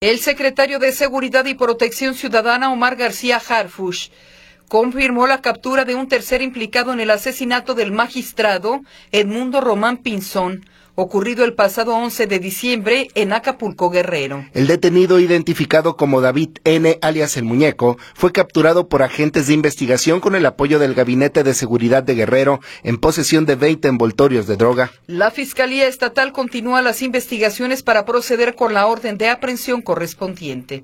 El secretario de Seguridad y Protección Ciudadana, Omar García Harfuch, confirmó la captura de un tercer implicado en el asesinato del magistrado Edmundo Román Pinzón, ocurrido el pasado 11 de diciembre en Acapulco, Guerrero. El detenido, identificado como David N., alias El Muñeco, fue capturado por agentes de investigación con el apoyo del Gabinete de Seguridad de Guerrero en posesión de 20 envoltorios de droga. La Fiscalía Estatal continúa las investigaciones para proceder con la orden de aprehensión correspondiente.